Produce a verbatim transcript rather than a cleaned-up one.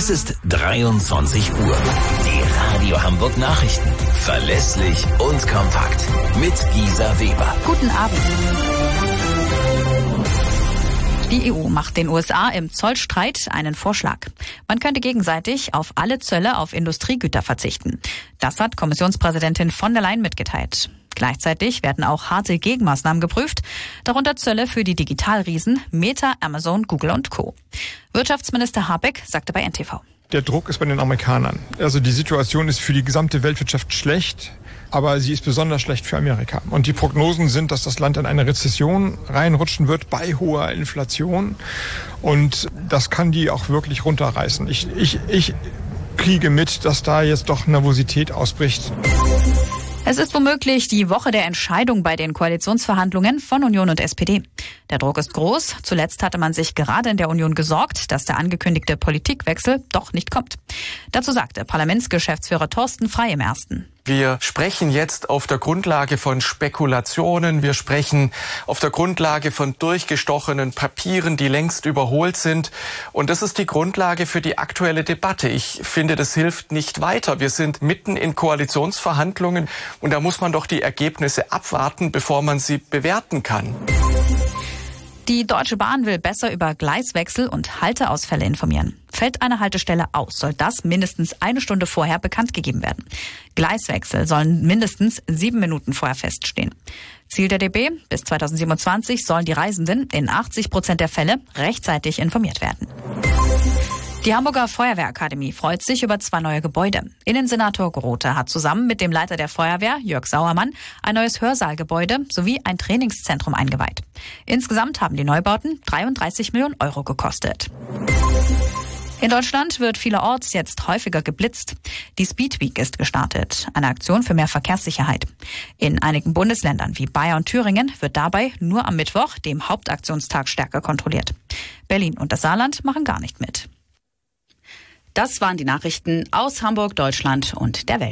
Es ist dreiundzwanzig Uhr. Die Radio Hamburg Nachrichten. Verlässlich und kompakt. Mit Gisa Weber. Guten Abend. Die E U macht den U S A im Zollstreit einen Vorschlag. Man könnte gegenseitig auf alle Zölle auf Industriegüter verzichten. Das hat Kommissionspräsidentin von der Leyen mitgeteilt. Gleichzeitig werden auch harte Gegenmaßnahmen geprüft, darunter Zölle für die Digitalriesen Meta, Amazon, Google und Co. Wirtschaftsminister Habeck sagte bei N T V. Der Druck ist bei den Amerikanern. Also die Situation ist für die gesamte Weltwirtschaft schlecht, aber sie ist besonders schlecht für Amerika. Und die Prognosen sind, dass das Land in eine Rezession reinrutschen wird bei hoher Inflation. Und das kann die auch wirklich runterreißen. Ich, ich, ich kriege mit, dass da jetzt doch Nervosität ausbricht. Es ist womöglich die Woche der Entscheidung bei den Koalitionsverhandlungen von Union und S P D. Der Druck ist groß. Zuletzt hatte man sich gerade in der Union gesorgt, dass der angekündigte Politikwechsel doch nicht kommt. Dazu sagte Parlamentsgeschäftsführer Thorsten Frey im Ersten. Wir sprechen jetzt auf der Grundlage von Spekulationen. Wir sprechen auf der Grundlage von durchgestochenen Papieren, die längst überholt sind. Und das ist die Grundlage für die aktuelle Debatte. Ich finde, das hilft nicht weiter. Wir sind mitten in Koalitionsverhandlungen und da muss man doch die Ergebnisse abwarten, bevor man sie bewerten kann. Die Deutsche Bahn will besser über Gleiswechsel und Halteausfälle informieren. Fällt eine Haltestelle aus, soll das mindestens eine Stunde vorher bekannt gegeben werden. Gleiswechsel sollen mindestens sieben Minuten vorher feststehen. Ziel der D B: Bis zweitausendsiebenundzwanzig sollen die Reisenden in achtzig Prozent der Fälle rechtzeitig informiert werden. Die Hamburger Feuerwehrakademie freut sich über zwei neue Gebäude. Innensenator Grote hat zusammen mit dem Leiter der Feuerwehr, Jörg Sauermann, ein neues Hörsaalgebäude sowie ein Trainingszentrum eingeweiht. Insgesamt haben die Neubauten dreiunddreißig Millionen Euro gekostet. In Deutschland wird vielerorts jetzt häufiger geblitzt. Die Speed Week ist gestartet, eine Aktion für mehr Verkehrssicherheit. In einigen Bundesländern wie Bayern und Thüringen wird dabei nur am Mittwoch, dem Hauptaktionstag, stärker kontrolliert. Berlin und das Saarland machen gar nicht mit. Das waren die Nachrichten aus Hamburg, Deutschland und der Welt.